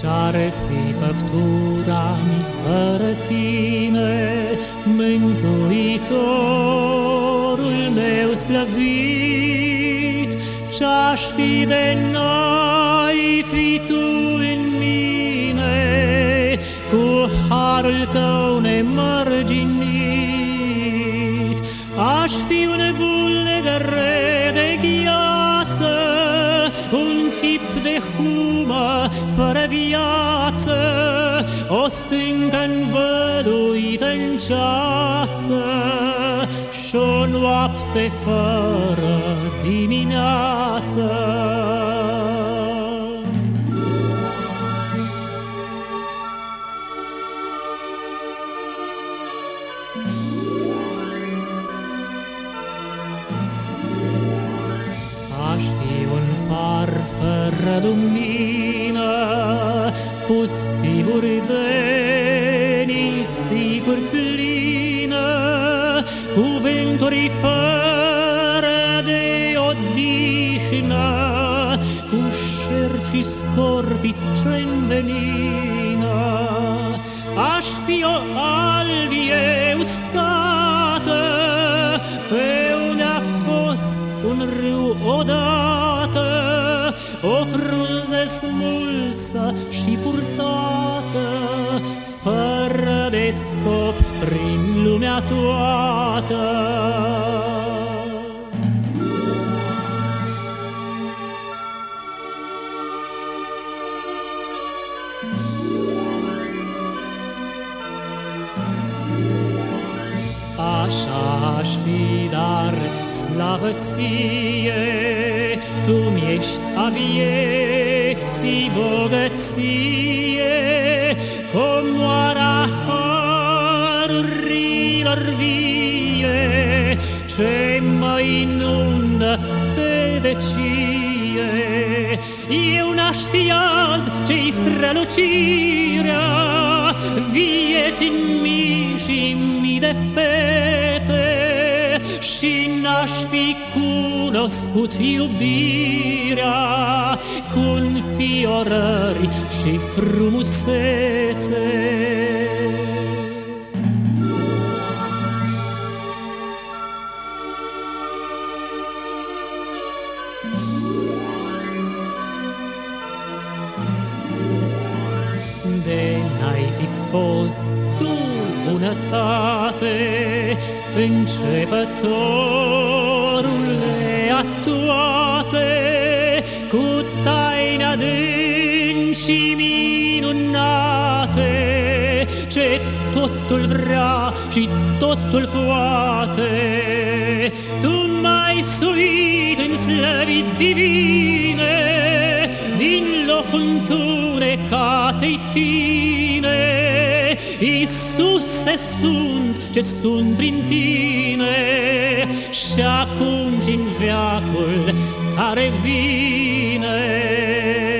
Ce-ar fi făptura-mi fără tine, Mântuitorul meu slăvit? Ce-aș fi de n-ai fi tu în mine, cu harul tău nemărginit? Aș fi un bulgăre de gheață, un chip de humă fără viață, o stâncă învăluită în ceață și-o noapte fără dimineață. Aș fi un far fără lumină, pustiuri de nisipuri plină, cuvânturi fără de odihnă, cu șerpi scorbi ce-n venină. Aș fi o albie uscată, pe unde a fost un râu odată, o frunză smulsă și purtată, fără de scop prin lumea toată. Așa aș fi, dar slavă ție, tu mi-ești a vieții bogăție, comoara harurilor vie, ce mă inundă pe vecie. Eu n-aștiaz ce-i strălucirea vieții în mii și mii de fețe, și n-aș fi cunoscut iubirea cu înfiorări și frumusețe. De n-ai fi fost tu, bunătate, începătorule a toate, cu taine adânci și minunate, ce totul vrea și totul poate. Tu m-ai suit în slăvi divine, din locul întunecatei tine. Iisuse, sunt ce sunt prin tine, și acum și în veacul care vine.